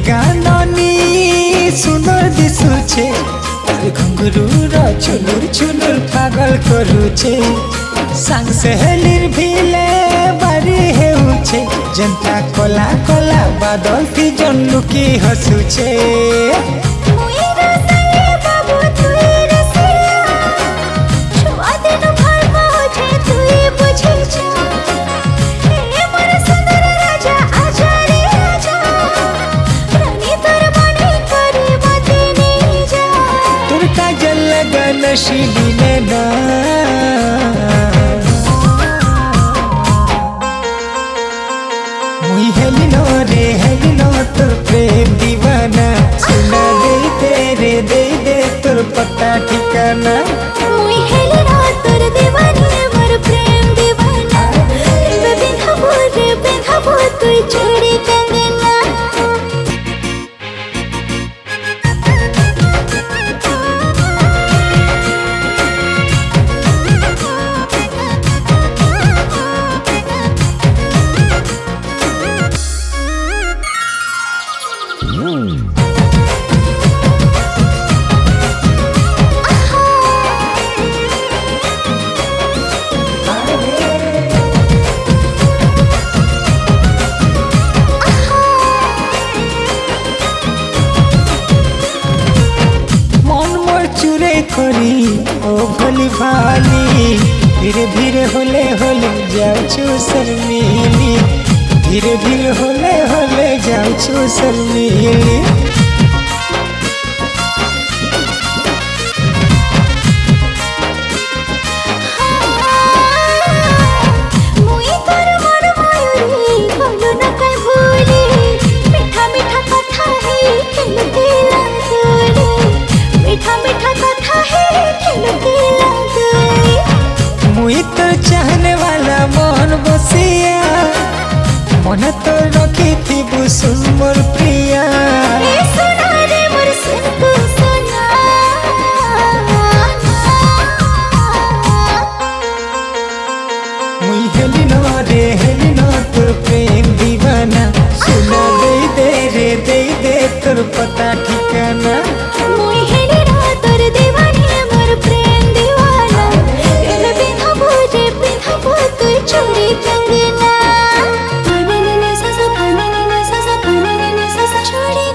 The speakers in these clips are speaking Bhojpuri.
গাননি সুন্দর দিশুছে তার ঘুঙ্গুরুর ছুনুর ছুনুর পাগল করুছে সাং সেহেলির ভিলে বাড়ি হেউছে জেন্তা কলা কলা বাদল কি জন লুকি হসুছে नशीली नैना मुई हेलिनो रे हेलिनो तोर प्रेम दीवाना सुना दे तोर पता ठिकाना मुई हेलिनो तोर दीवानी मोर प्रेम दीवाना रे बिंधाबो तू छोड़ी कंगना करी ओ भली भाली धीरे धीरे होले होले जाऊछु शर्मीली धीरे धीरे होले होले जाऊछु शर्मीली चाहने वाला मन बसिया मन तो रखी थी बुसुन मोर प्रिया मुई हेलिनो रे हेलिनो तोर प्रेम दीवाना सुना दे तोर पता ठिकाना मुई हेलिनो तोर दीवानी मोर प्रेम दीवाना तू छोड़ी कंगना छोड़ी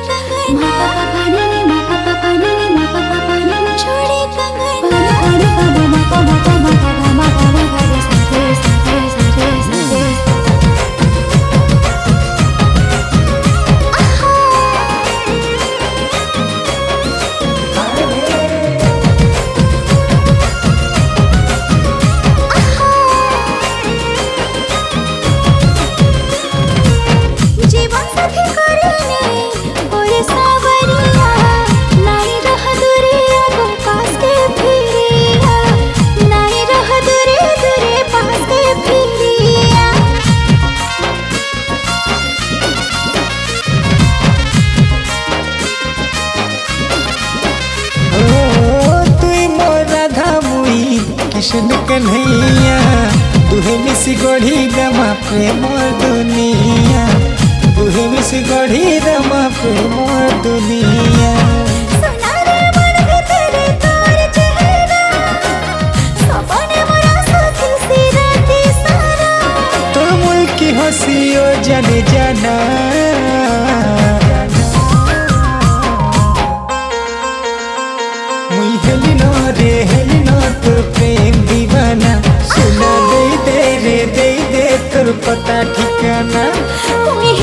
कृष्ण कन्हैया तुहे मिस गढ़ी दमा प्रेम दुनिया तुहे मिस गढ़ी दमा प्रेम दुनिया तो मुल्की हंसियो जाने जाना मुई हेलिनो रे हेलिनो तोर प्रेम दीवाना सुना दे तोर पता ठिकाना।